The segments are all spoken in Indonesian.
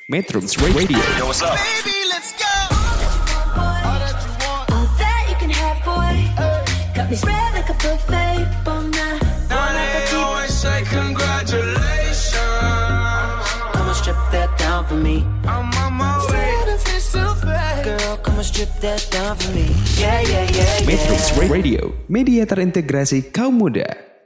Metrums Radio. Yo, what's up? Baby, let's go. All that you want, All that you can have, boy. Got me spread like a buffet. Bon night. now they always say congratulations. Come and strip that down for me. I'm on my way. Girl, come and strip that down for me. Yeah, yeah, yeah, Metrums yeah. Radio, media terintegrasi kaum muda.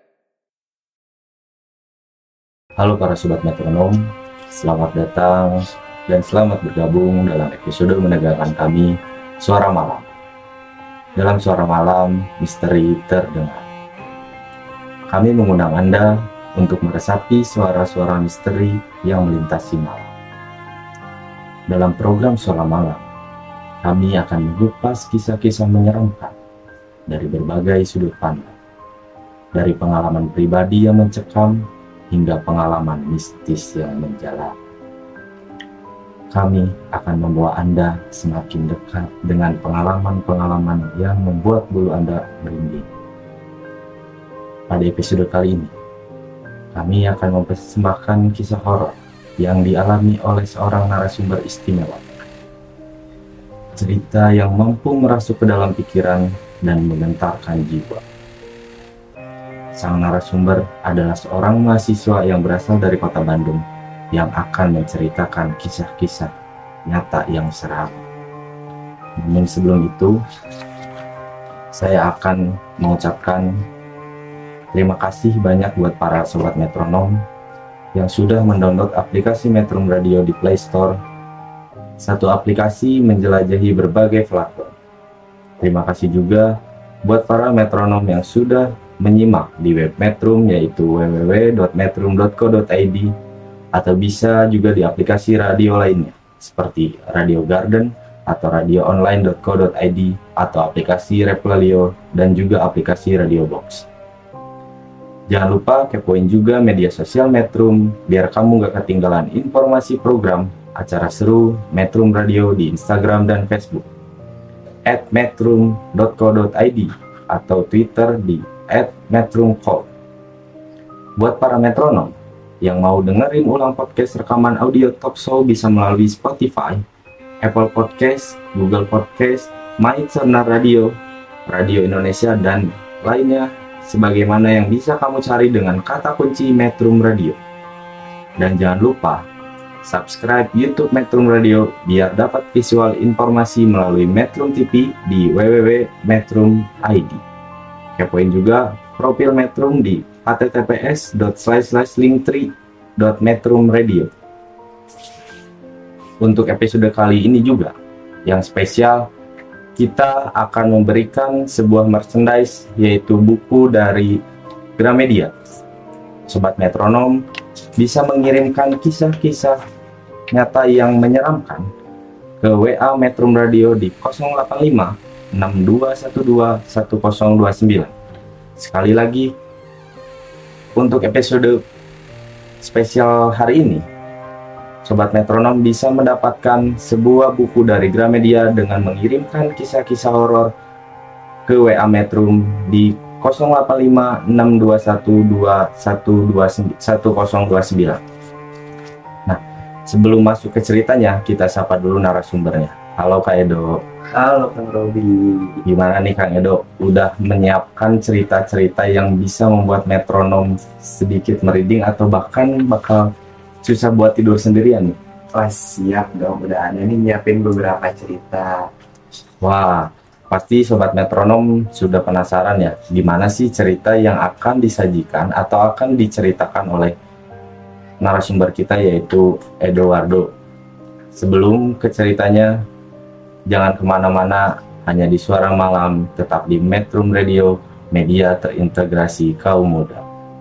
Halo para sobat metronom, selamat datang dan selamat bergabung dalam episode menegakkan kami Suara Malam. Dalam Suara Malam, misteri terdengar. Kami mengundang Anda untuk meresapi suara-suara misteri yang melintasi malam. Dalam program Suara Malam, kami akan mengupas kisah-kisah menyeramkan dari berbagai sudut pandang, dari pengalaman pribadi yang mencekam hingga pengalaman mistis yang menjalar. Kami akan membawa Anda semakin dekat dengan pengalaman-pengalaman yang membuat bulu Anda merinding. Pada episode kali ini, kami akan mempersembahkan kisah horor yang dialami oleh seorang narasumber istimewa. Cerita yang mampu merasuk ke dalam pikiran dan menggentarkan jiwa. Sang narasumber adalah seorang mahasiswa yang berasal dari kota Bandung yang akan menceritakan kisah-kisah nyata yang seram. Namun sebelum itu, saya akan mengucapkan terima kasih banyak buat para sobat metronom yang sudah mendownload aplikasi Metrum Radio di Play Store. Satu aplikasi menjelajahi berbagai platform. Terima kasih juga buat para metronom yang sudah menyimak di web Metrum, yaitu www.metrum.co.id, atau bisa juga di aplikasi radio lainnya seperti Radio Garden atau radioonline.co.id atau aplikasi Replalio dan juga aplikasi Radio Box. Jangan lupa kepoin juga media sosial Metrum biar kamu gak ketinggalan informasi program acara seru Metrum Radio di Instagram dan Facebook @metrum.co.id atau Twitter di @metrumcall. Buat para metronom yang mau dengerin ulang podcast rekaman audio talk show bisa melalui Spotify, Apple Podcast, Google Podcast, MyChannel Radio, Radio Indonesia, dan lainnya sebagaimana yang bisa kamu cari dengan kata kunci Metrum Radio. Dan jangan lupa subscribe YouTube Metrum Radio biar dapat visual informasi melalui Metrum TV di www.metrum.id. Kepoin juga profil Metrum di https://linktree.metrumradio. Untuk episode kali ini juga yang spesial, kita akan memberikan sebuah merchandise, yaitu buku dari Gramedia. Sobat metronom bisa mengirimkan kisah-kisah nyata yang menyeramkan ke WA Metrum Radio di 085 6212 1029. Sekali lagi, untuk episode spesial hari ini, Sobat Metronom bisa mendapatkan sebuah buku dari Gramedia dengan mengirimkan kisah-kisah horor ke WA Metrum di 085 6212 1029. Nah, sebelum masuk ke ceritanya, kita sapa dulu narasumbernya. Halo Kak Edo. Halo Kang Robi. Gimana nih Kang Edo? Udah menyiapkan cerita-cerita yang bisa membuat metronom sedikit merinding atau bahkan bakal susah buat tidur sendirian nih? Wah, siap dong, udah ada nih nyiapin beberapa cerita. Wah, pasti Sobat Metronom sudah penasaran ya, gimana sih cerita yang akan disajikan atau akan diceritakan oleh narasumber kita, yaitu Eduardo. Sebelum ke ceritanya, jangan kemana-mana, hanya di Suara Malam, tetap di Metrum Radio, media terintegrasi kaum muda.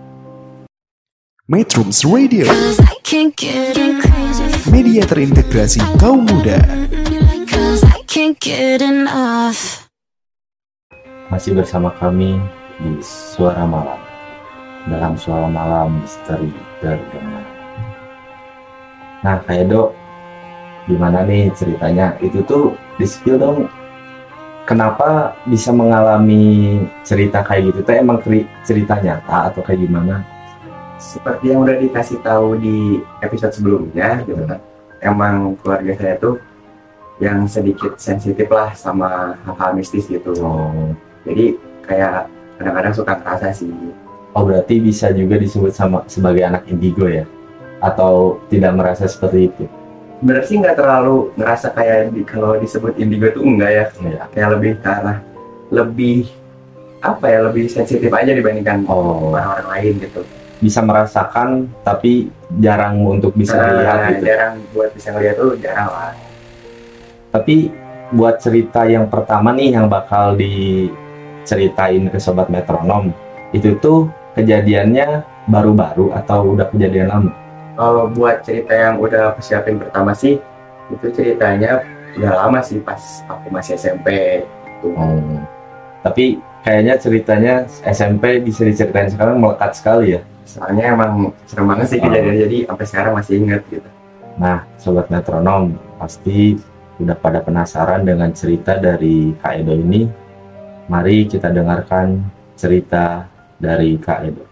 Metrums Radio, Cause I can't get enough. media terintegrasi kaum muda. Cause I can't get enough. Masih bersama kami di Suara Malam, dalam Suara Malam misteri terdengar. Nah, kayak Dok, gimana nih ceritanya? Itu tuh di-spill dong, kenapa bisa mengalami cerita kayak gitu? Itu emang cerita nyata atau kayak gimana? Seperti yang udah dikasih tahu di episode sebelumnya gitu kan. emang keluarga saya tuh yang sedikit sensitif lah sama hal-hal mistis gitu. Oh. Jadi kayak kadang-kadang suka ngerasa sih. Oh, berarti bisa juga disebut sebagai anak indigo ya? Atau tidak merasa seperti itu? Sebenarnya sih nggak terlalu ngerasa kayak kalau disebut indigo tuh enggak ya. Iya. Kayak lebih ke arah lebih apa ya, lebih sensitif aja dibandingkan orang-orang lain gitu. Bisa merasakan tapi jarang untuk bisa melihat gitu. Jarang buat bisa ngeliat tuh jarang lah. Tapi buat cerita yang pertama nih yang bakal diceritain ke Sobat Metronom, itu tuh kejadiannya baru-baru atau udah kejadian lama? Kalau buat cerita yang udah aku siapin pertama sih, itu ceritanya udah lama sih, pas aku masih SMP. Tapi kayaknya ceritanya SMP bisa diceritain sekarang melekat sekali ya? Soalnya emang serem banget sih kejadian, jadi sampai sekarang masih inget gitu. Nah, Sobat Metronom pasti udah pada penasaran dengan cerita dari Kak Edo ini. Mari kita dengarkan cerita dari Kak Edo.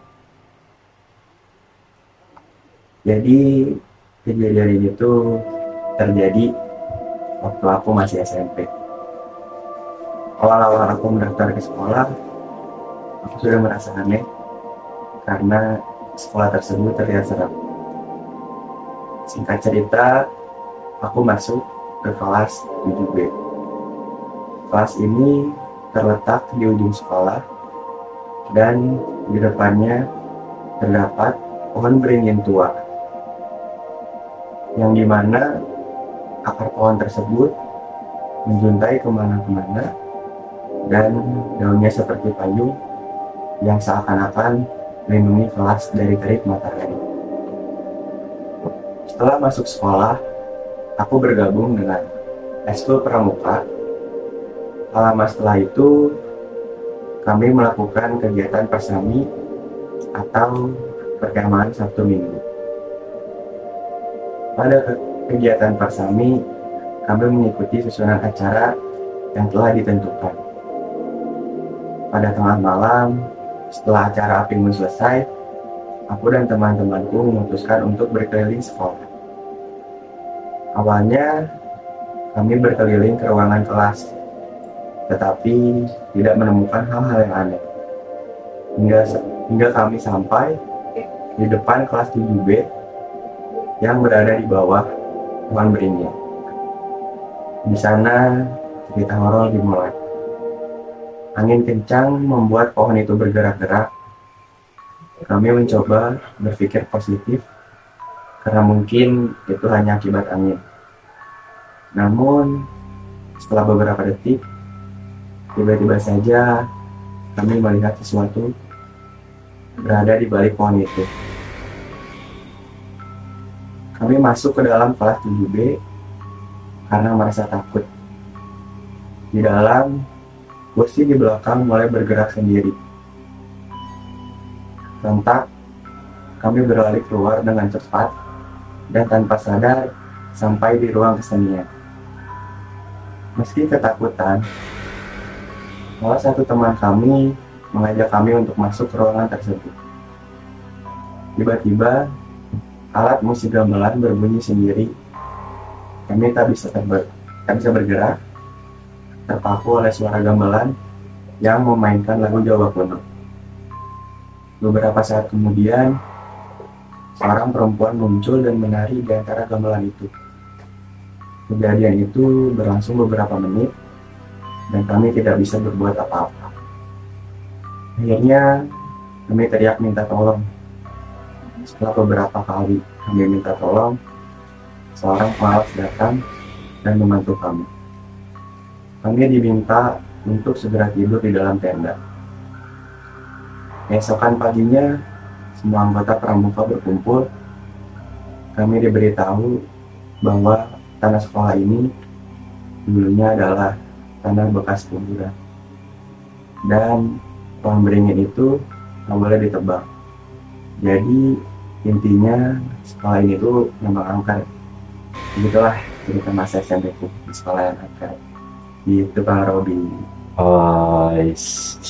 Jadi kejadian ini tuh terjadi waktu aku masih SMP. Awal-awal aku mendaftar ke sekolah, aku sudah merasa aneh karena sekolah tersebut terlihat seram. Singkat cerita, aku masuk ke kelas 7B. Kelas ini terletak di ujung sekolah dan di depannya terdapat pohon beringin tua, yang dimana akar pohon tersebut menjuntai kemana-kemana dan daunnya seperti payung yang seakan-akan melindungi kelas dari terik matahari. Setelah masuk sekolah, aku bergabung dengan Eskul Pramuka. Lama setelah itu, kami melakukan kegiatan persami atau perkemahan Sabtu Minggu. Pada kegiatan persami, kami mengikuti susunan acara yang telah ditentukan. Pada tengah malam, setelah acara api unggun selesai, aku dan teman-temanku memutuskan untuk berkeliling sekolah. Awalnya, kami berkeliling ke ruangan kelas, tetapi tidak menemukan hal-hal yang aneh. Hingga kami sampai di depan kelas 7B yang berada di bawah pohon beringin. Di sana cerita horor dimulai. Angin kencang membuat pohon itu bergerak-gerak. Kami mencoba berpikir positif karena mungkin itu hanya akibat angin. Namun setelah beberapa detik, tiba-tiba saja kami melihat sesuatu berada di balik pohon itu. Kami masuk ke dalam kelas 7B karena merasa takut. Di dalam, kursi di belakang mulai bergerak sendiri. Sontak, kami berlari keluar dengan cepat dan tanpa sadar sampai di ruang kesenian. Meski ketakutan, salah satu teman kami mengajak kami untuk masuk ke ruangan tersebut. Tiba-tiba, alat musik gamelan berbunyi sendiri. Kami tak bisa bergerak, terpaku oleh suara gamelan yang memainkan lagu Jawa kuno. Beberapa saat kemudian, seorang perempuan muncul dan menari di antara gamelan itu. Kejadian itu berlangsung beberapa menit, dan kami tidak bisa berbuat apa-apa. Akhirnya, kami teriak minta tolong. Setelah beberapa kali kami minta tolong, seorang pengawas datang dan membantu kami. Kami diminta untuk segera tidur di dalam tenda. Keesokan paginya, semua anggota pramuka berkumpul. Kami diberitahu bahwa tanah sekolah ini dulunya adalah tanah bekas kuburan. Dan pohon beringin itu tak boleh ditebang. Jadi intinya sekolah ini tuh memang angker. Begitulah cerita masa SMP ku di sekolah yang angker. Gitu Bang Robi. Oh,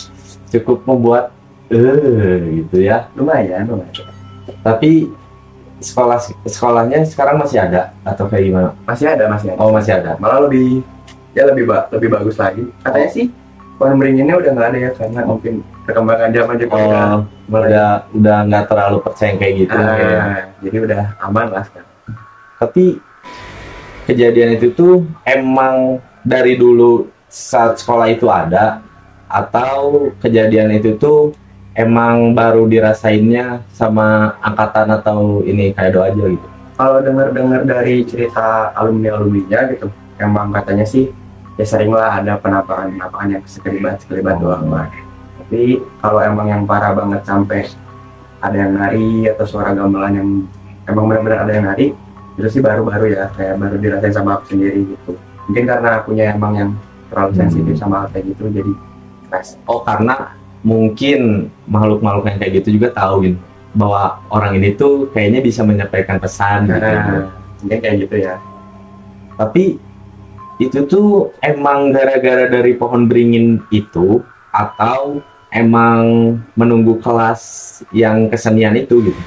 cukup membuat gitu ya. Lumayan. Tapi sekolahnya sekarang masih ada atau kayak gimana? Masih ada. Oh, masih ada. Malah lebih bagus lagi. Katanya sih pohon beringinnya udah nggak ada ya, karena mungkin perkembangan zaman juga udah nggak terlalu percaya kayak gitu. Jadi udah aman lah sekarang. Tapi kejadian itu tuh emang dari dulu saat sekolah itu ada, atau kejadian itu tuh emang baru dirasainnya sama angkatan atau ini kayak doa aja gitu? Kalau dengar dari cerita alumninya gitu, emang katanya sih ya sering lah ada penampakan yang sekelibat doang lah. Tapi kalau emang yang parah banget sampai ada yang nari atau suara gamelan yang emang benar-benar ada yang nari, itu sih baru-baru ya, kayak baru dirasain sama aku sendiri gitu. Mungkin karena akunya emang yang terlalu sensitif sama hal kayak gitu, jadi stres. Oh, karena mungkin makhluk-makhluk yang kayak gitu juga tahu gitu bahwa orang ini tuh kayaknya bisa menyampaikan pesan gitu. Mungkin kayak gitu ya. Tapi itu tuh emang gara-gara dari pohon beringin itu, atau emang menunggu kelas yang kesenian itu gitu?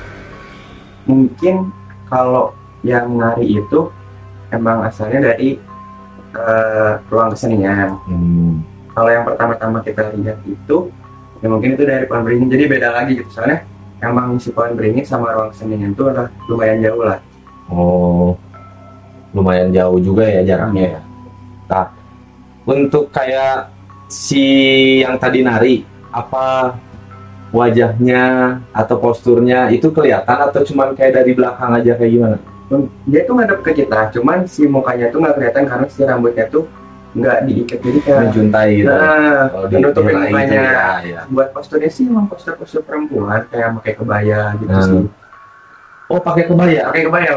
Mungkin kalau yang nari itu emang asalnya dari ruang kesenian. Kalau yang pertama-tama kita lihat itu ya mungkin itu dari pohon beringin, jadi beda lagi gitu, soalnya emang si pohon beringin sama ruang kesenian itu udah lumayan jauh lah. Oh, lumayan jauh juga ya jaraknya ya. Nah, untuk kayak si yang tadi nari, apa wajahnya atau posturnya itu kelihatan atau cuman kayak dari belakang aja kayak gimana? Dia tuh ngadep ke kita, cuman si mukanya tuh nggak kelihatan karena si rambutnya tuh nggak diikat, jadi kayak menjuntai gitu. Menutupin mukanya. Gitu, ya. Buat posturnya sih emang postur perempuan, kayak pakai kebaya gitu sih. Oh, pakai kebaya.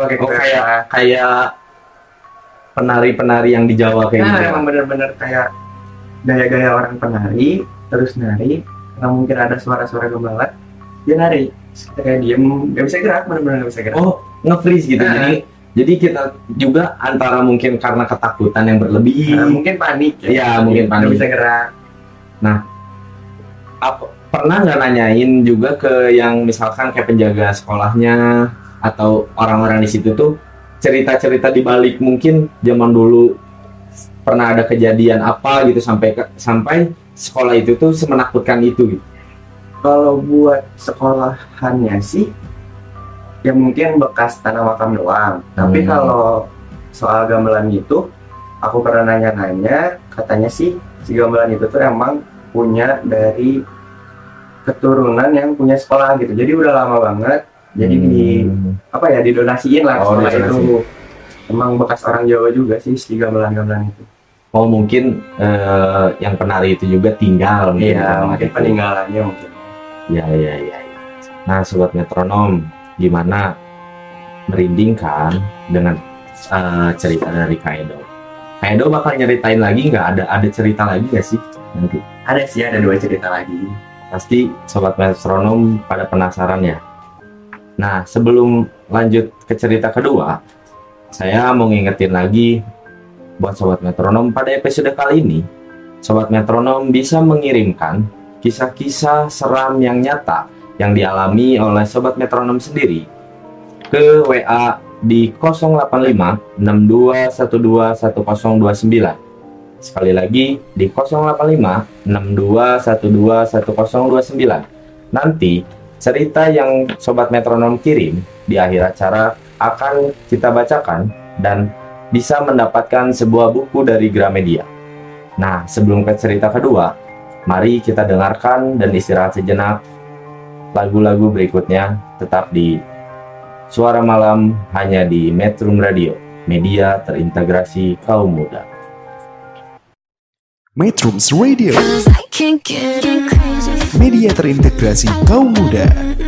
Kayak penari-penari yang di Jawa kayak gitu. Emang bener-bener kayak gaya-gaya orang penari, terus nari, karena mungkin ada suara-suara gamelan, dia nari. Kayak diem, nggak bisa gerak, bener-bener nggak bisa gerak. Oh, nge-freeze gitu. Jadi kita juga antara mungkin karena ketakutan yang berlebih, mungkin panik ya. Iya, mungkin panik. Nggak bisa gerak. Nah, pernah nggak nanyain juga ke yang misalkan kayak penjaga sekolahnya atau orang-orang di situ tuh cerita-cerita di balik mungkin zaman dulu pernah ada kejadian apa gitu sampai sekolah itu tuh semenakutkan itu gitu? Kalau buat sekolahannya sih ya mungkin bekas tanah makam doang. Tapi kalau soal gamelan itu aku pernah nanya-nanya, katanya sih si gamelan itu tuh emang punya dari keturunan yang punya sekolah gitu. Jadi udah lama banget. Jadi didonasiin lah sekolah itu. Emang bekas orang Jawa juga sih si gamelan-gamelan itu. Oh, mungkin yang penari itu juga tinggal. Iya, mungkin peninggalannya mungkin. Ya. Nah, sobat metronom, gimana merinding kan dengan cerita dari Kak Edo? Kak Edo bakal nyeritain lagi nggak? Ada cerita lagi nggak sih nanti? Ada sih, ada 2 cerita lagi. Pasti sobat metronom pada penasaran ya. Nah, sebelum lanjut ke cerita kedua, saya mau ngingetin lagi buat sobat metronom, pada episode kali ini sobat metronom bisa mengirimkan kisah-kisah seram yang nyata yang dialami oleh sobat metronom sendiri ke WA di 085 62121029. Sekali lagi di 085 62121029. Nanti cerita yang sobat metronom kirim di akhir acara akan kita bacakan dan bisa mendapatkan sebuah buku dari Gramedia. Nah, sebelum ke cerita kedua, mari kita dengarkan dan istirahat sejenak lagu-lagu berikutnya, tetap di Suara Malam hanya di Metrum Radio, media terintegrasi kaum muda. Metrums Radio, media terintegrasi kaum muda.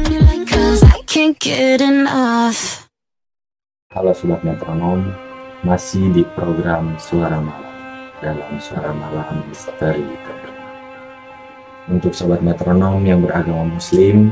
Halo sobat metronom, masih di program Suara Malam dalam Suara Malam Misteri Terdengar. Untuk sobat metronom yang beragama Muslim,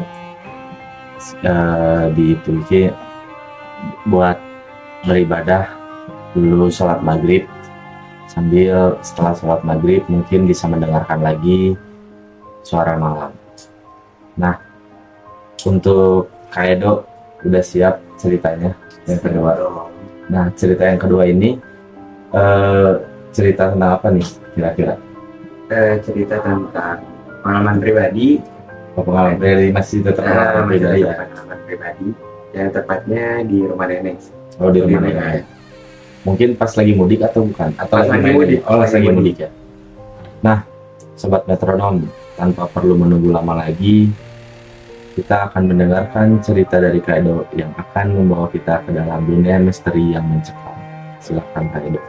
di Turki buat beribadah dulu sholat maghrib, sambil setelah sholat maghrib mungkin bisa mendengarkan lagi Suara Malam. Nah, untuk Kak Edo Udah siap ceritanya yang kedua? Nah, cerita yang kedua ini cerita tentang apa nih kira-kira? Cerita tentang pengalaman pribadi. Pengalaman pribadi, masih tetap pengalaman pribadi ya? Pengalaman pribadi, yang tepatnya di rumah nenek. Oh, di rumah nenek. Mungkin pas lagi mudik atau bukan? Atau Pas lagi mudik. Oh, lagi mudik ya. Nah, sobat metronom, tanpa perlu menunggu lama lagi, kita akan mendengarkan cerita dari Kak Edo yang akan membawa kita ke dalam dunia misteri yang mencekam. Silahkan Kak Edo.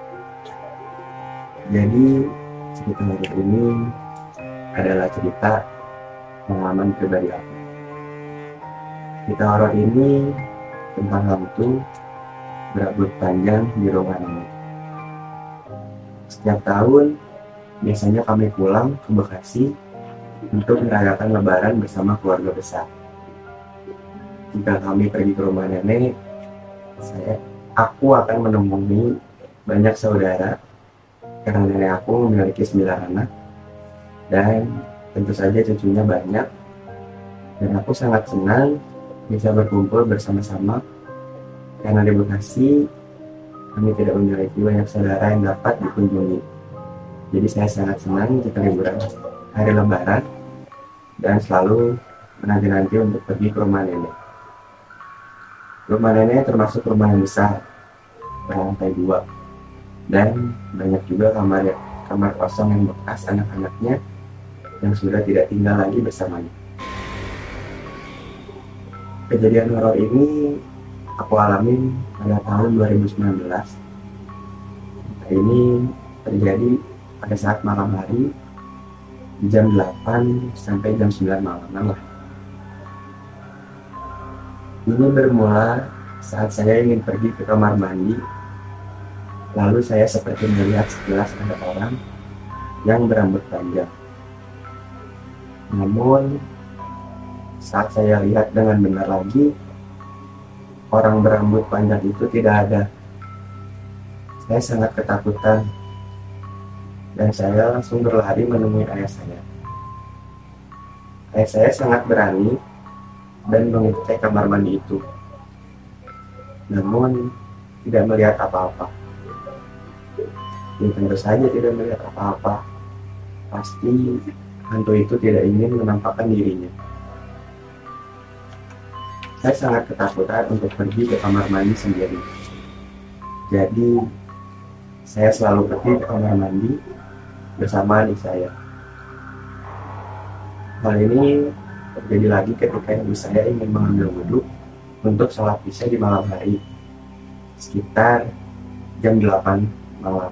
Jadi cerita hari ini adalah cerita pengalaman pribadi aku. Cerita horor ini tentang hantu berambut panjang di rumah nenek. Setiap tahun biasanya kami pulang ke Bekasi untuk merayakan Lebaran bersama keluarga besar. Jika kami pergi ke rumah nenek, aku akan menemui banyak saudara karena nenek aku memiliki 9 anak dan tentu saja cucunya banyak, dan aku sangat senang bisa berkumpul bersama-sama karena di Bekasi kami tidak memiliki banyak saudara yang dapat dikunjungi. Jadi saya sangat senang jika liburan hari Lebaran dan selalu menanti-nanti untuk pergi ke rumah nenek. Rumah nenek termasuk rumah yang besar, berlantai 2, dan banyak juga kamar kosong yang bekas anak-anaknya yang sudah tidak tinggal lagi bersamanya. Kejadian horor ini aku alamin pada tahun 2019. Ini terjadi pada saat malam hari di jam 8 sampai jam 9 malam lah. Ini bermula saat saya ingin pergi ke kamar mandi. Lalu saya seperti melihat sekilas ada orang yang berambut panjang. Namun saat saya lihat dengan benar lagi, orang berambut panjang itu tidak ada. Saya sangat ketakutan dan saya langsung berlari menemui ayah saya. Ayah saya sangat berani dan mengecek kamar mandi itu, namun tidak melihat apa-apa. Ya, tentu saja tidak melihat apa-apa. Pasti hantu itu tidak ingin menampakkan dirinya. Saya sangat ketakutan untuk pergi ke kamar mandi sendiri. Jadi saya selalu pergi ke kamar mandi bersama adik saya. Hal ini terjadi lagi ketika ibu saya ingin mengambil wudhu untuk sholat isya di malam hari, sekitar jam 8 malam.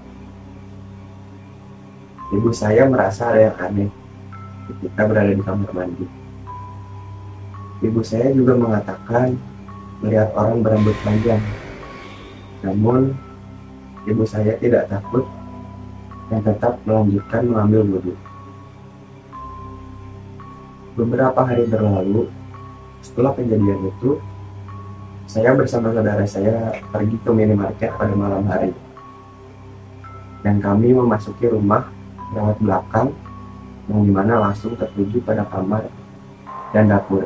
Ibu saya merasa ada yang aneh ketika berada di kamar mandi. Ibu saya juga mengatakan melihat orang berambut panjang. Namun ibu saya tidak takut dan tetap melanjutkan mengambil wudhu. Beberapa hari berlalu, setelah kejadian itu, saya bersama saudara saya pergi ke minimarket pada malam hari. Dan kami memasuki rumah lewat belakang, yang dimana langsung tertuju pada kamar dan dapur.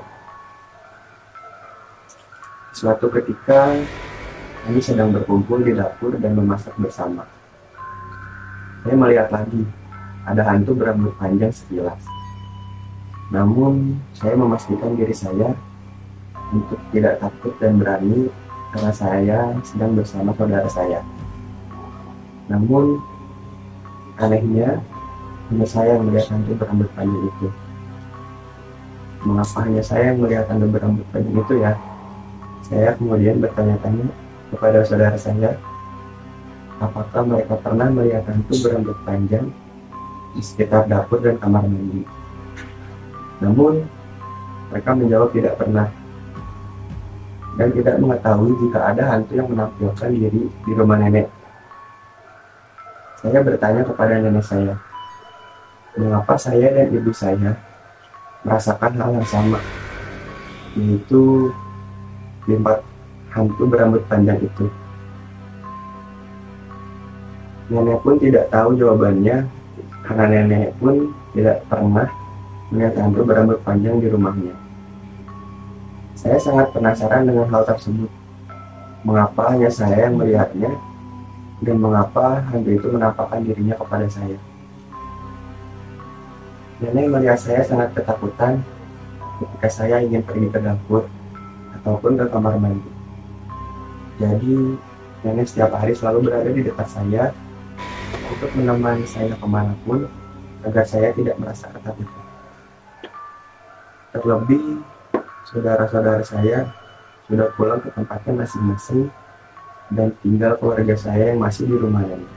Suatu ketika, kami sedang berkumpul di dapur dan memasak bersama. Saya melihat lagi, ada hantu berambut panjang sekilas. Namun, saya memastikan diri saya untuk tidak takut dan berani karena saya sedang bersama saudara saya. Namun, anehnya, hanya saya yang melihat hantu berambut panjang itu. Mengapa hanya saya yang melihat hantu berambut panjang itu ya? Saya kemudian bertanya-tanya kepada saudara saya, apakah mereka pernah melihat hantu berambut panjang di sekitar dapur dan kamar mandi. Namun, mereka menjawab tidak pernah dan tidak mengetahui jika ada hantu yang menampilkan diri di rumah nenek. Saya bertanya kepada nenek saya, mengapa saya dan ibu saya merasakan hal yang sama, yaitu melihat hantu berambut panjang itu. Nenek pun tidak tahu jawabannya karena nenek pun tidak pernah melihat hantu berambut panjang di rumahnya. Saya sangat penasaran dengan hal tersebut. Mengapa hanya saya yang melihatnya, dan mengapa hantu itu menampakkan dirinya kepada saya. Nenek melihat saya sangat ketakutan ketika saya ingin pergi ke dapur ataupun ke kamar mandi. Jadi, nenek setiap hari selalu berada di dekat saya untuk menemani saya kemanapun agar saya tidak merasa ketakutan. Terlebih, saudara-saudara saya sudah pulang ke tempatnya masing-masing dan tinggal keluarga saya yang masih di rumah nenek.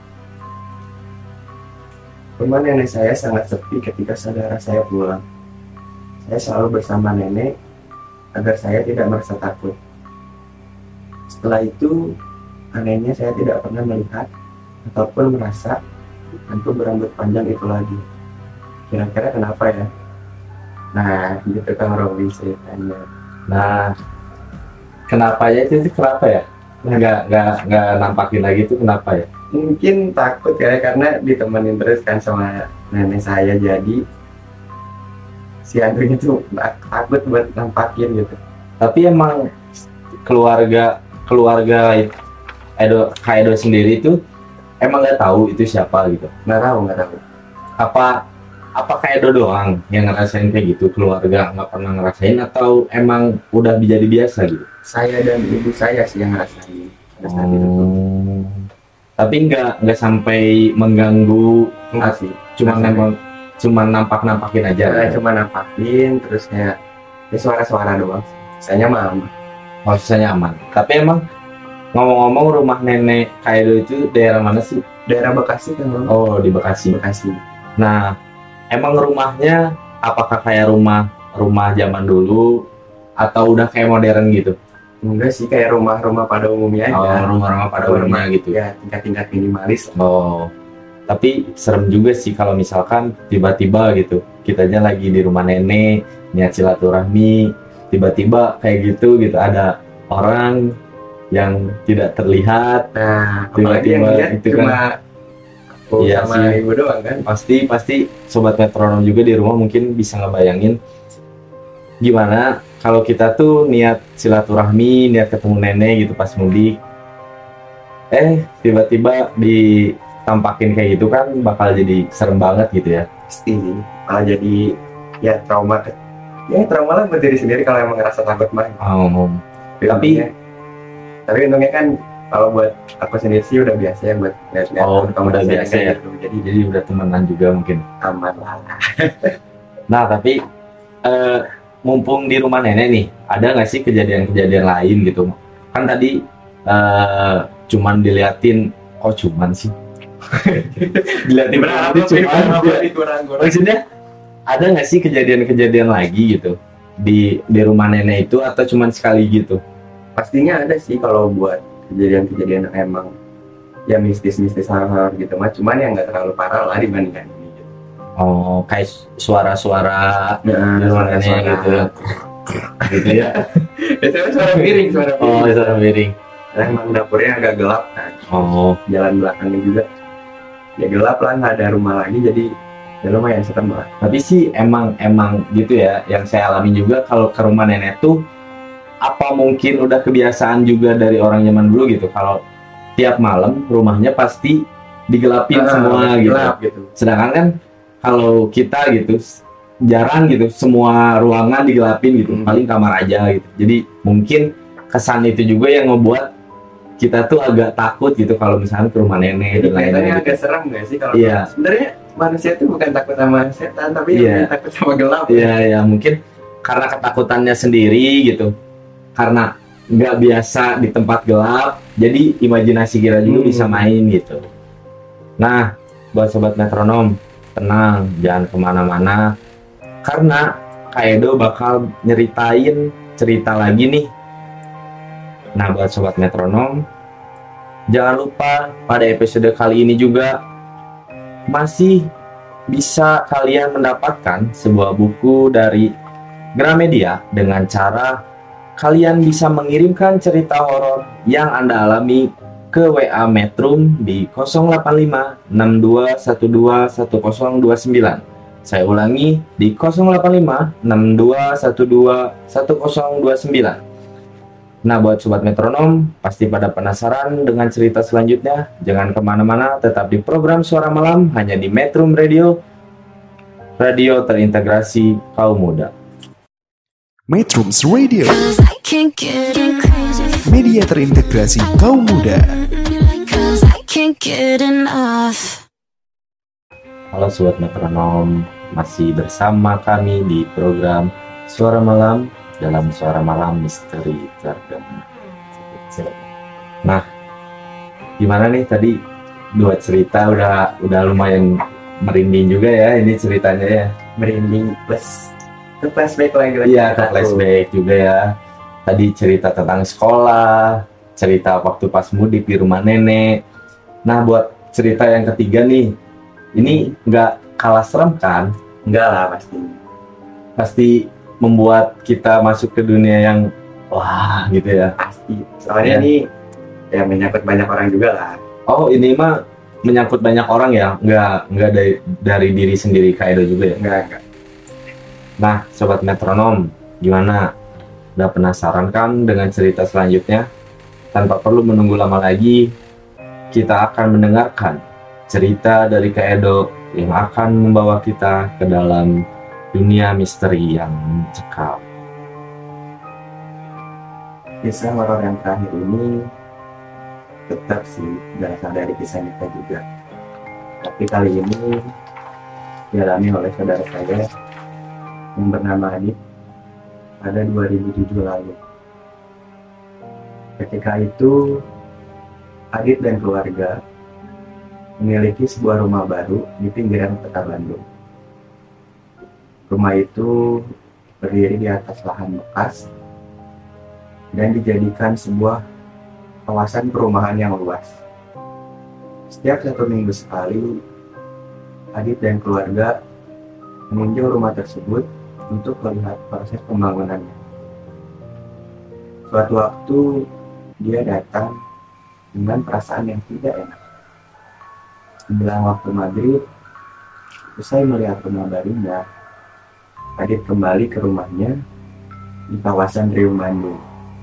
Rumah nenek saya sangat sepi ketika saudara saya pulang. Saya selalu bersama nenek agar saya tidak merasa takut. Setelah itu, anehnya saya tidak pernah melihat ataupun merasa hantu berambut panjang itu lagi. Kira-kira kenapa ya? Nah, gitu Kang Robi ceritanya. Nah, kenapa ya itu kenapa ya? Nggak nampakin lagi itu kenapa ya? Mungkin takut ya, karena ditemenin terus kan sama nenek saya, jadi si hantunya tuh takut buat nampakin gitu. Tapi emang keluarga Kak Edo sendiri itu emang nggak tahu itu siapa gitu? Nggak tahu. Apa Kak Edo doang yang ngerasain kayak gitu, keluarga nggak pernah ngerasain atau emang udah jadi biasa gitu? Saya dan ibu saya sih yang ngerasain pada saat itu tuh. Tapi nggak sampai mengganggu, Enggak sih, cuma nampakin aja. Cuma nampakin terus kayak ya suara-suara doang. Saya aman. Maksudnya aman. Tapi emang ngomong-ngomong, rumah nenek Kak Edo itu daerah mana sih? Daerah Bekasi kan, Bang? Oh, di Bekasi. Nah, emang rumahnya apakah kayak rumah zaman dulu atau udah kayak modern gitu? Enggak sih, kayak rumah-rumah pada umumnya aja. Oh, rumah-rumah pada umumnya gitu. Ya, tingkat-tingkat minimalis. Oh, tapi serem juga sih kalau misalkan tiba-tiba gitu, kitanya lagi di rumah nenek, niat silaturahmi, tiba-tiba kayak gitu ada orang yang tidak terlihat. Nah, apalagi yang lihat itu cuma kan, iya sama sih, ibu doang kan. Pasti sobat metronom juga di rumah mungkin bisa ngebayangin gimana kalau kita tuh niat silaturahmi, niat ketemu nenek gitu pas mudik, tiba-tiba ditampakin kayak gitu kan bakal jadi serem banget gitu ya. Pasti malah jadi ya trauma lah buat diri sendiri kalau emang ngerasa takut mah. Tapi untungnya kan kalau buat aku sendiri sih udah biasa ya buat lihat udah biasa ya gitu. Jadi udah temenan juga mungkin aman lah. Nah, tapi mumpung di rumah nenek nih, ada nggak sih kejadian-kejadian lain gitu? Kan tadi cuman diliatin, cuman sih diliatin maksudnya ada nggak sih kejadian-kejadian lagi gitu di rumah nenek itu atau cuman sekali gitu? Pastinya ada sih kalau buat kejadian-kejadian yang emang ya mistis-mistis hal-hal gitu mah, cuman yang nggak terlalu parah lah dibandingkan ini gitu. Oh, kayak suara-suara di rumah nenek gitu ya. Biasanya suara miring. Oh, suara miring. Nah, emang dapurnya agak gelap kan. Oh, jalan belakangnya juga ya gelap lah, nggak ada rumah lagi, jadi ya lumayan serem lah. Tapi sih emang gitu ya, yang saya alami juga kalau ke rumah nenek tuh, apa mungkin udah kebiasaan juga dari orang zaman dulu gitu, kalau tiap malam rumahnya pasti digelapin semua gitu. Sedangkan kan kalau kita gitu jarang gitu semua ruangan digelapin gitu, paling kamar aja gitu. Jadi mungkin kesan itu juga yang ngebuat kita tuh agak takut gitu kalau misalnya ke rumah nenek. Jadi kelihatannya agak serem nggak sih kalau sebenarnya manusia itu bukan takut sama setan, tapi takut sama gelap. Iya, mungkin karena ketakutannya sendiri gitu, karena nggak biasa di tempat gelap, jadi imajinasi kita juga bisa main gitu. Nah, buat sobat metronom, tenang, jangan kemana-mana, karena Kak Edo bakal nyeritain cerita lagi nih. Nah, buat sobat metronom, jangan lupa pada episode kali ini juga masih bisa kalian mendapatkan sebuah buku dari Gramedia dengan cara kalian bisa mengirimkan cerita horor yang Anda alami ke WA Metrum di 085 6212 1029 Saya ulangi di 085 6212 1029. Nah, buat Sobat Metronom, pasti pada penasaran dengan cerita selanjutnya? Jangan kemana-mana, tetap di program Suara Malam, hanya di Metro Radio, radio terintegrasi kaum muda. Metrums Radio, Cause I can't get crazy. media terintegrasi kaum muda. Cause I can't get enough. Halo Sobat Metronom, masih bersama kami di program Suara Malam dalam Suara Malam Misteri Terdengar. Nah, gimana nih tadi dua cerita udah lumayan merinding juga ya ini ceritanya ya. Merinding plus ke flashback lagi. Iya, ke flashback juga ya. Tadi cerita tentang sekolah, cerita waktu pas mudik di rumah nenek. Nah, buat cerita yang ketiga nih, ini nggak kalah serem kan? Enggak lah pasti. Pasti membuat kita masuk ke dunia yang wah gitu ya. Pasti. Soalnya Iya. ini ya menyangkut banyak orang juga lah. Oh, ini mah menyangkut banyak orang ya, nggak dari diri sendiri Kak Edo juga ya. Enggak. Nah, Sobat Metronom, gimana? Udah penasaran kan dengan cerita selanjutnya? Tanpa perlu menunggu lama lagi, kita akan mendengarkan cerita dari Kak Edo yang akan membawa kita ke dalam dunia misteri yang mencekam. Kisah horor yang terakhir ini tetap sih berasal dari kisah kita juga. Tapi kali ini dialami oleh saudara saya yang bernama Adit pada 2007 lalu. Ketika itu Adit dan keluarga memiliki sebuah rumah baru di pinggiran kota Bandung. Rumah itu berdiri di atas lahan bekas dan dijadikan sebuah kawasan perumahan yang luas. Setiap 1 minggu sekali, Adit dan keluarga meninjau rumah tersebut untuk melihat proses pembangunannya. Suatu waktu, dia datang dengan perasaan yang tidak enak. Menjelang waktu maghrib, usai melihat rumah barunya, Adit kembali ke rumahnya di kawasan Riung Bandung.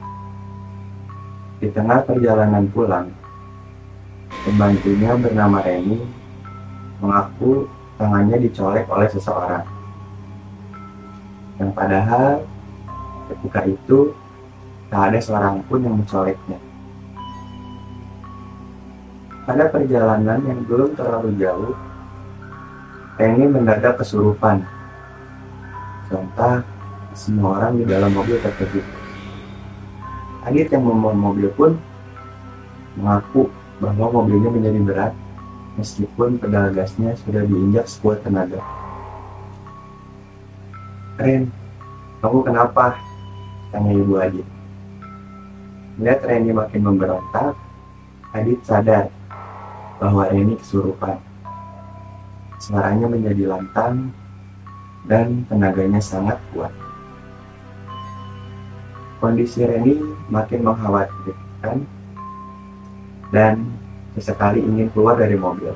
Di tengah perjalanan pulang, pembantunya bernama Reni mengaku tangannya dicolek oleh seseorang. Yang padahal ketika itu tak ada seorang pun yang mencoleknya. Pada perjalanan yang belum terlalu jauh, Reni mendadak kesurupan. Sontak semua orang di dalam mobil terkejut. Adit yang membawa mobil pun mengaku bahwa mobilnya menjadi berat meskipun pedal gasnya sudah diinjak sekuat tenaga. "Ren, kamu kenapa?" tanya ibu Adit. Melihat Reni makin memberontak, Adit sadar bahwa Reni kesurupan. Suaranya menjadi lantang dan tenaganya sangat kuat. Kondisi Reni makin mengkhawatirkan dan sesekali ingin keluar dari mobil.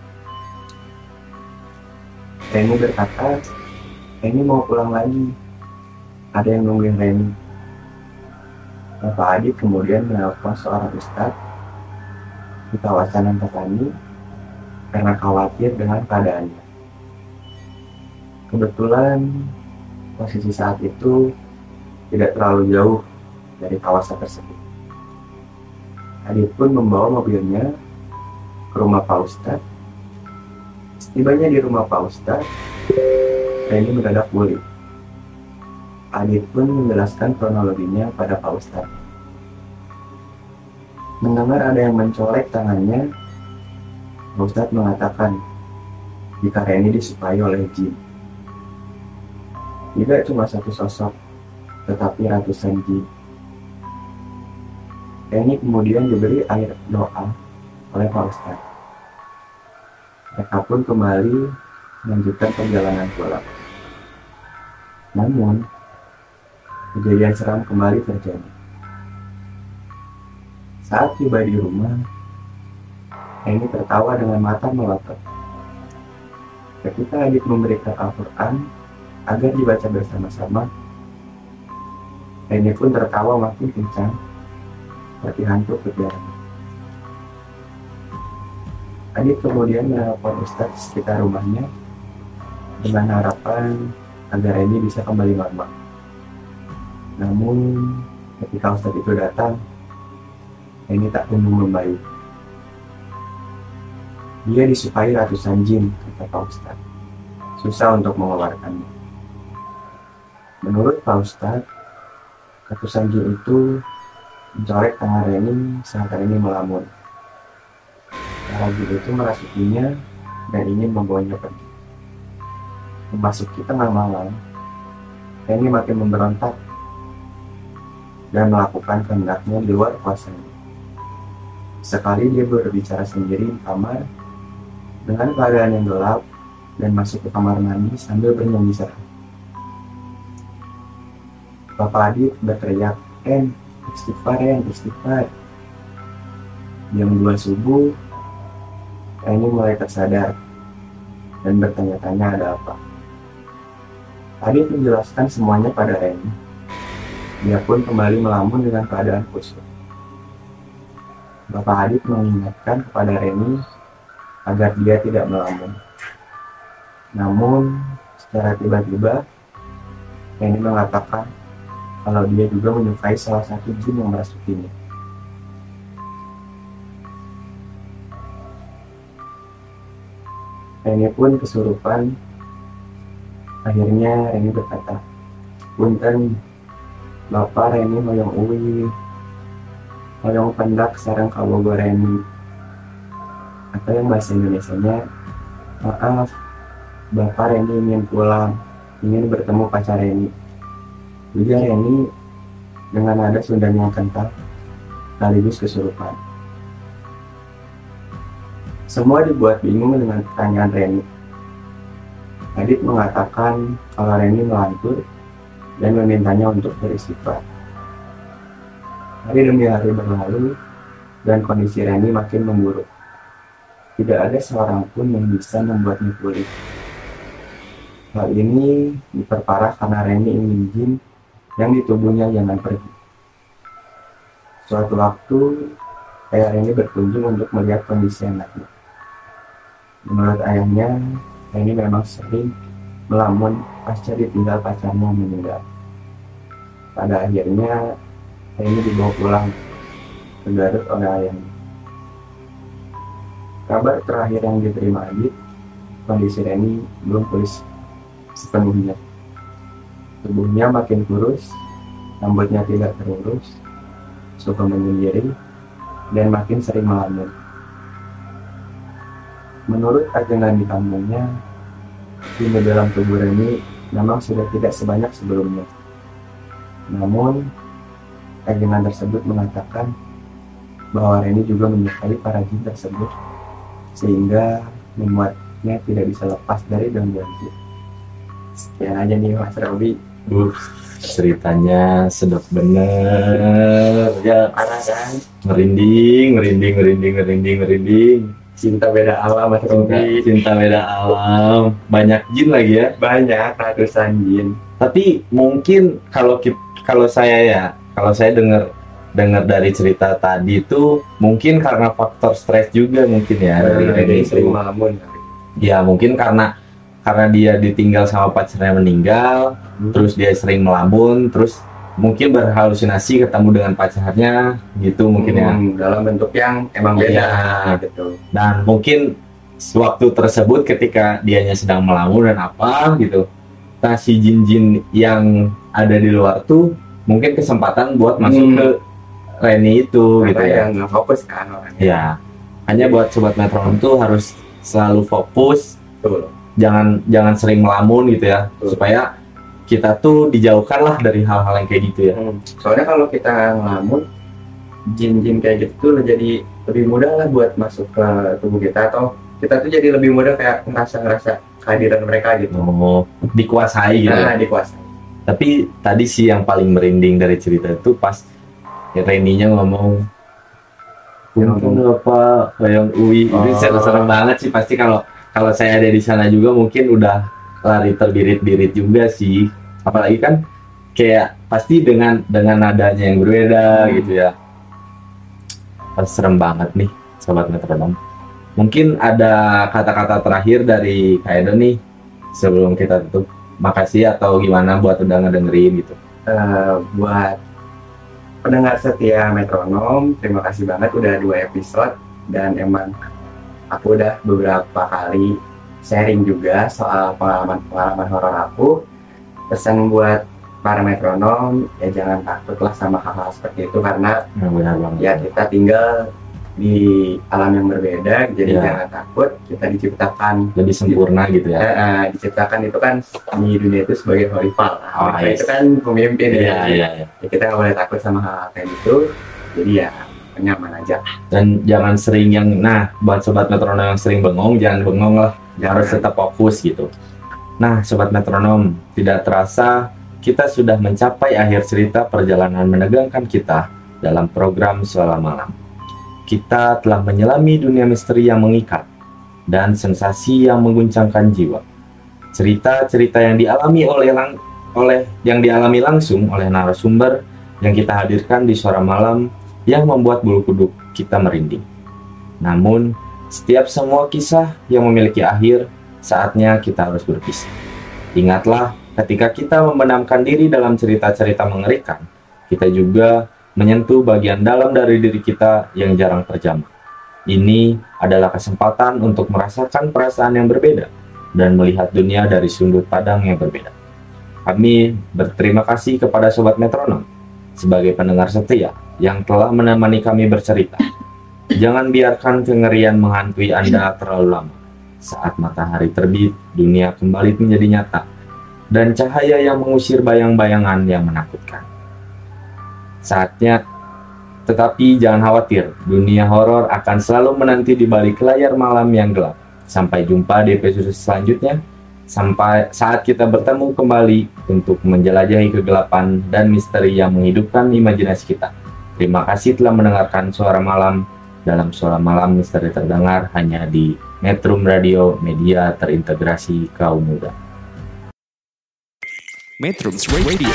Reni berkata, "Reni mau pulang lagi. Ada yang nungguin Reni." Bapak Adit kemudian menelpon seorang ustadz di kawasan Antapani karena khawatir dengan keadaannya. Kebetulan posisi saat itu tidak terlalu jauh dari kawasan tersebut. Adit pun membawa mobilnya ke rumah Pak Ustadz. Setibanya di rumah Pak Ustadz, Reni mendadak pulih. Adit pun menjelaskan kronologinya pada Pak Ustadz. Mendengar ada yang mencolek tangannya, Pak Ustadz mengatakan jika Reni disupai oleh jin. Tidak cuma satu sosok, tetapi ratusan jin. Reni kemudian diberi air doa oleh Pak Ustadz. Mereka pun kembali melanjutkan perjalanan pulang. Namun, kejadian seram kembali terjadi. Saat tiba di rumah, Reni tertawa dengan mata melotot. Ketika Adit memberikan Al-Quran agar dibaca bersama-sama, Reni pun tertawa makin kencang seperti hantu berdarah. Adit kemudian menelpon Ustadz di sekitar rumahnya dengan harapan agar Reni bisa kembali normal. Namun ketika Ustadz itu datang, Reni tak kunjung membaik. Dia disukai ratusan jin, kata Pak Ustadz. Susah untuk mengeluarkannya. Menurut Pak Ustadz, ratusan jin itu mencorek tangan Reni saat Reni melamun. Para jin itu merasukinya dan ingin membawanya pergi. Memasuki tengah malam, Reni makin memberontak dan melakukan kehendaknya di luar kuasanya. Sekali dia berbicara sendiri di kamar dengan keadaan yang gelap dan masuk ke kamar mandi sambil bernyanyi serah. Bapak Adit berteriak, istighfar, istighfar." Jam 2 subuh, Reni mulai tersadar dan bertanya-tanya ada apa. Adit menjelaskan semuanya pada Reni. Dia pun kembali melamun dengan keadaan khusyuk. Bapak Adit mengingatkan kepada Reni agar dia tidak melamun. Namun, secara tiba-tiba, Reni mengatakan kalau dia juga menyukai salah satu jin yang merasukinya. Reni pun kesurupan. Akhirnya Reni berkata, "Punten, Bapak Reni hoyong uwi, hoyong pendak sareng kabogo Reni." Atau yang bahasa Indonesianya, "Maaf, Bapak Reni ingin pulang, ingin bertemu pacar Reni." Ujar Reni dengan nada Sundanya yang kental, sekaligus kesurupan. Semua dibuat bingung dengan pertanyaan Reni. Adit mengatakan kalau Reni melantur dan memintanya untuk beristighfar. Hari demi hari berlalu dan kondisi Reni makin memburuk. Tidak ada seorang pun yang bisa membuatnya pulih. Hal ini diperparah karena Reni ingin jin yang di tubuhnya jangan pergi. Suatu waktu, ayah Reni berkunjung untuk melihat kondisi anaknya. Menurut ayahnya, Reni memang sering melamun pasca ditinggal pacarnya meninggal. Pada akhirnya, Reni dibawa pulang ke Garut oleh ayahnya. Kabar terakhir yang diterima Adit, kondisi Reni belum pulih sepenuhnya. Tubuhnya makin kurus, rambutnya tidak terurus, suka menyendiri, dan makin sering melamun. Menurut ajaran di kampungnya, jin di dalam tubuh Reni memang sudah tidak sebanyak sebelumnya. Namun, ajaran tersebut mengatakan bahwa Reni juga menyukai para jin tersebut, sehingga membuatnya tidak bisa lepas dari gangguan jin. Sekian aja nih Mas Robi. Ceritanya sedap bener ya, Parah kan? merinding. Cinta beda alam Mas Robi. Cinta beda alam, banyak jin lagi ya. Banyak ratusan jin. Tapi mungkin kalau saya dengar dari cerita tadi itu mungkin karena faktor stres juga mungkin ya dari Reni sering itu. melamun. Ya mungkin karena dia ditinggal sama pacarnya meninggal, terus dia sering melamun, terus mungkin berhalusinasi ketemu dengan pacarnya gitu mungkin ya. Dalam bentuk yang emang beda Iya. gitu. Dan mungkin waktu tersebut ketika dianya sedang melamun dan apa gitu, nah si jin-jin yang ada di luar tuh mungkin kesempatan buat masuk ke Reni itu gitu ya. Yang nggak fokus kan orangnya. Ya, hanya buat sobat metronom tuh harus selalu fokus, Betul. jangan sering melamun gitu ya, Betul. supaya kita tuh dijauhkan lah dari hal-hal yang kayak gitu ya. Soalnya kalau kita ngelamun, jin-jin kayak gitu tuh jadi lebih mudah lah buat masuk ke tubuh kita, atau kita tuh jadi lebih mudah kayak ngerasa kehadiran mereka gitu. Oh, dikuasai gitu. Nah, dikuasai. Tapi tadi sih yang paling merinding dari cerita itu pas ya Reninya ngomong, "Untung apa yang UI." Itu serem banget sih pasti kalau kalau saya ada di sana juga mungkin udah lari terbirit-birit juga sih. Apalagi kan kayak pasti dengan nadanya yang berbeda gitu ya. Serem banget nih sobat metronom. Mungkin ada kata-kata terakhir dari Kak Edo nih sebelum kita tutup. Makasih atau gimana buat udah ngedengerin gitu. Buat pendengar setia metronom, terima kasih banget udah 2 episode, dan emang aku udah beberapa kali sharing juga soal pengalaman horor aku. Pesan buat para metronom, ya jangan takutlah sama hal-hal seperti itu, karena Benar banget. ya kita tinggal di alam yang berbeda, jadi Ya. jangan takut. Kita diciptakan Lebih sempurna gitu ya. diciptakan itu kan di dunia itu sebagai khalifah. Oh, Khalifah yes. itu kan pemimpin Iya. ya, kita nggak boleh takut sama hal kayak gitu, jadi ya nyaman aja. Dan jangan sering yang, nah buat sobat metronom yang sering bengong, jangan bengong lah, harus tetap fokus gitu. Nah sobat metronom, tidak terasa kita sudah mencapai akhir cerita perjalanan menegangkan kita dalam program Suara Malam. Kita telah menyelami dunia misteri yang mengikat dan sensasi yang mengguncangkan jiwa. Cerita-cerita yang dialami langsung oleh narasumber yang kita hadirkan di Suara Malam yang membuat bulu kuduk kita merinding. Namun, setiap semua kisah yang memiliki akhir, saatnya kita harus berpisah. Ingatlah, ketika kita membenamkan diri dalam cerita-cerita mengerikan, kita juga menyentuh bagian dalam dari diri kita yang jarang terjamah. Ini adalah kesempatan untuk merasakan perasaan yang berbeda dan melihat dunia dari sudut pandang yang berbeda. Kami berterima kasih kepada Sobat Metronom sebagai pendengar setia yang telah menemani kami bercerita. Jangan biarkan kengerian menghantui Anda terlalu lama. Saat matahari terbit, dunia kembali menjadi nyata, dan cahaya yang mengusir bayang-bayangan yang menakutkan. Saatnya, tetapi jangan khawatir, dunia horor akan selalu menanti di balik layar malam yang gelap. Sampai jumpa di episode selanjutnya, sampai saat kita bertemu kembali untuk menjelajahi kegelapan dan misteri yang menghidupkan imajinasi kita. Terima kasih telah mendengarkan Suara Malam. Dalam Suara Malam, misteri terdengar hanya di Metrum Radio, media terintegrasi kaum muda. Metrums Radio.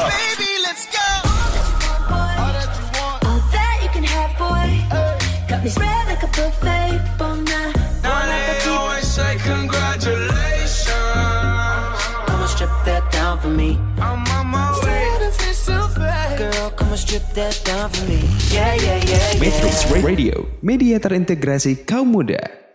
All that you can have, boy. Got me spread like a buffet. Bon night. Now they always say congratulations. Come on, strip that down for me. I'm on my way. Girl, come on, strip that down for me. Yeah, yeah, yeah, yeah. Metrums Radio, media terintegrasi kaum muda.